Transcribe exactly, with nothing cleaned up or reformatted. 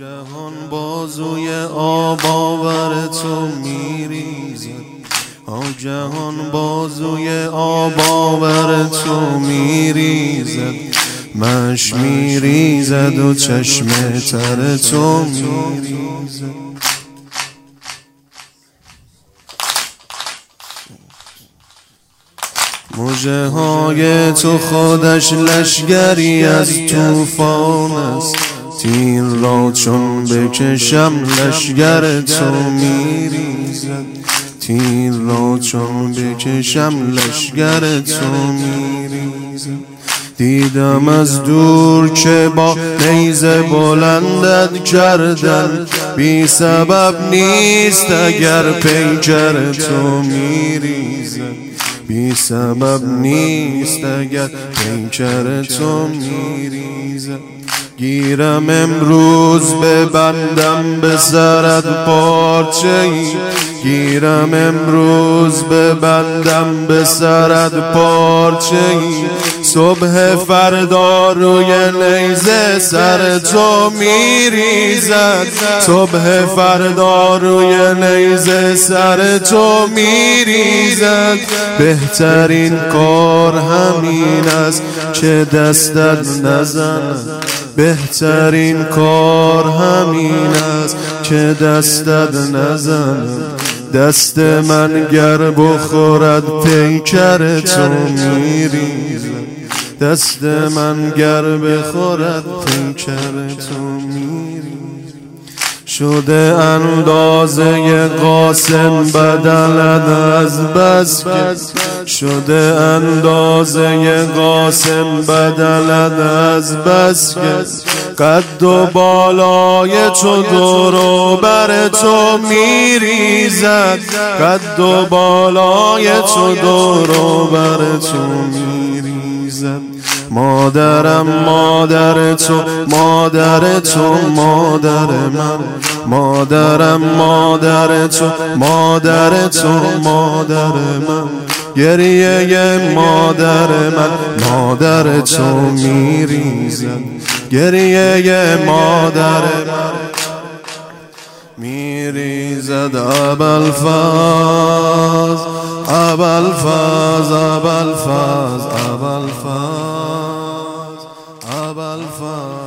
ناگهان بازوی آب آور تو میریزد، ناگهان بازوی آب آور تو میریزد، مش میریزد و چشم تر تو میریزد. مژه های تو خودش لشگری از طوفان است، تیر را چون بکشم لشگر تو میریزد، تیر را چون بکشم لشگر تو میریزد. دیدم از دور که با نیزه بلندت کردن، بی سبب نیست اگر پیکر تو میریزد، بی سبب نیست اگر پیکر تو میریزد. گیرم امروز ببندم به سرت پارچه‌ای، گیرم امروز ببندم به سرت پارچه‌ای، صبح فردا روی نیزه سر تو میریزد، صبح فردا روی نیزه سر تو میریزد. بهترین کار همین است که دستت نزند، بهترین کار همین است که دستت نزند. دست من گر بخورد پیکر تو میریزد، دست من گر بخورد پیکر تو میریزد. شده اندازه قاسم بدلت از بس که، شده اندازه قاسم بدلت از بس که، قد و بالای تو دور و بر تو میریزد، قد و بالای تو دور و بر تو میریزد. مادرم مادر تو، مادر تو مادر من، مادرم مادر تو، مادر تو مادر من. گریه مادر من مادر تو میریزد، گریه مادر من میریزد. ابوالفضل ابوالفضل ابوالفضل ابوالفضل ابوالفضل